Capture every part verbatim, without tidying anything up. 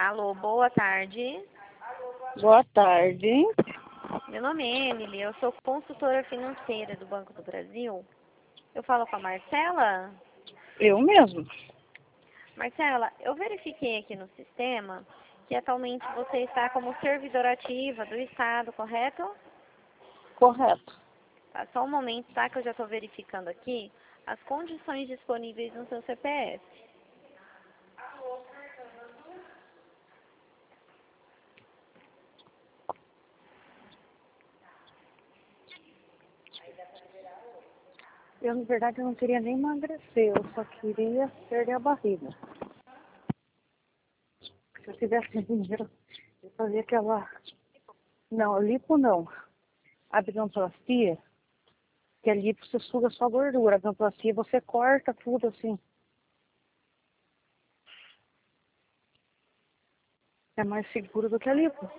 Alô, boa tarde. Boa tarde. Meu nome é Emily, eu sou consultora financeira do Banco do Brasil. Eu falo com a Marcela? Eu mesmo. Marcela, eu verifiquei aqui no sistema que atualmente você está como servidora ativa do Estado, correto? Correto. Tá, só um momento, tá? Que eu já estou verificando aqui as condições disponíveis no seu C P F. Eu, na verdade, eu não queria nem emagrecer, eu só queria perder a barriga. Se eu tivesse dinheiro, eu fazia aquela... Não, lipo não. Abdominoplastia, que é lipo, você suga só gordura. Abdominoplastia, você corta tudo assim. É mais seguro do que a lipo.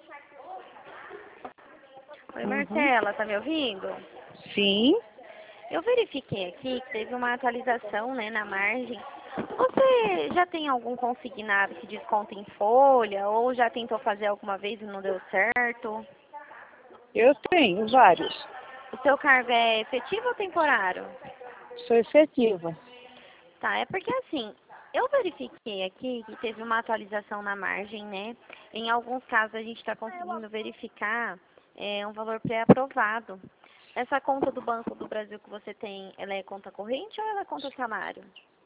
Oi, Uhum. Marcela, tá me ouvindo? Sim. Eu verifiquei aqui que teve uma atualização, né, na margem. Você já tem algum consignado que desconta em folha ou já tentou fazer alguma vez e não deu certo? Eu tenho vários. O seu cargo é efetivo ou temporário? Sou efetiva. Tá, é porque assim, eu verifiquei aqui que teve uma atualização na margem, né? Em alguns casos a gente está conseguindo verificar é, um valor pré-aprovado. Essa conta do Banco do Brasil que você tem, ela é conta corrente ou ela é conta salário?